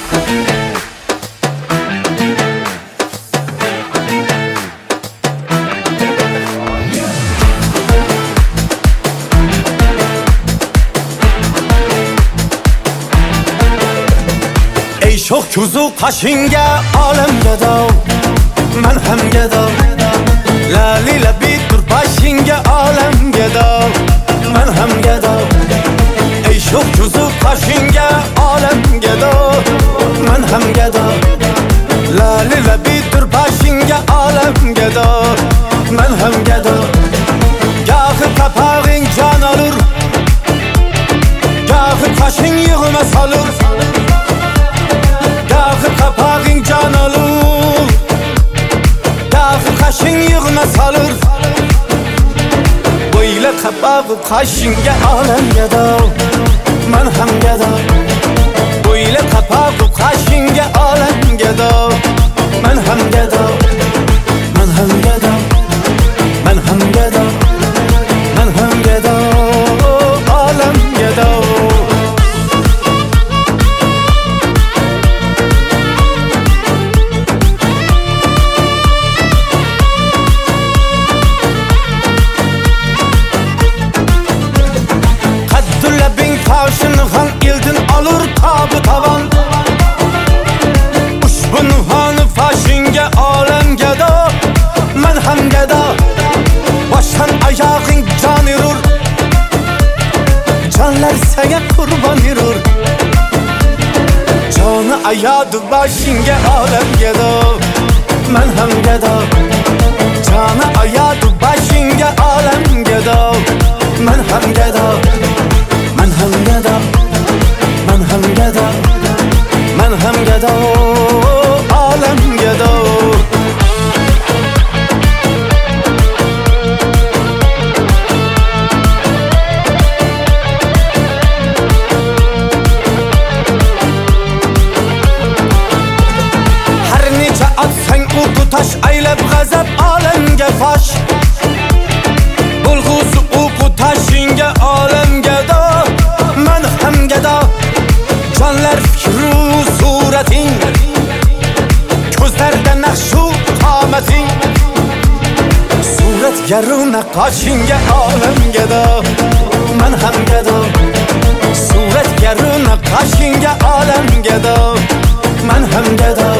ای شوخ کوزو قشنگه عالم گدا من هم گدا لالی لبی در پاشنگه عالم گدا من هم گدا ای شوخ کوزو قشنگه عالم گدا من هم گدا لالی لبی در پاشنگه عالم گدا من هم گدا گاه kapağın can alır gah kaşın yığına salır kapağın can alır gah kaşın yığına salır böyle kapağı kaşın ya alem geda ben hem geda böyle kapağı kaşın ya alem geda ben hem geda ben hem geda ben hem geda ben hem geda alem geda Şınıhan ildin alır tabı tavan Uşbun hanı faşinge alem geda Men hem geda Baştan ayağın can yürür Canlar sana kurban yürür Canı ayadı başinge alem geda Men hem geda Canı ayadı başinge alem geda Men hem geda من هم گدا من هم گدا من هم گدا عالم گدا هر نیچه atsan uku taş aylab g'azab olamga fosh bulg'usi uku tashinga olamga من هم گدا جانlar fikru surating ko'zlarda naqshu qomating suratgaru naqoshinga olam gado men ham gado suratgaru naqoshinga olam gado men ham gado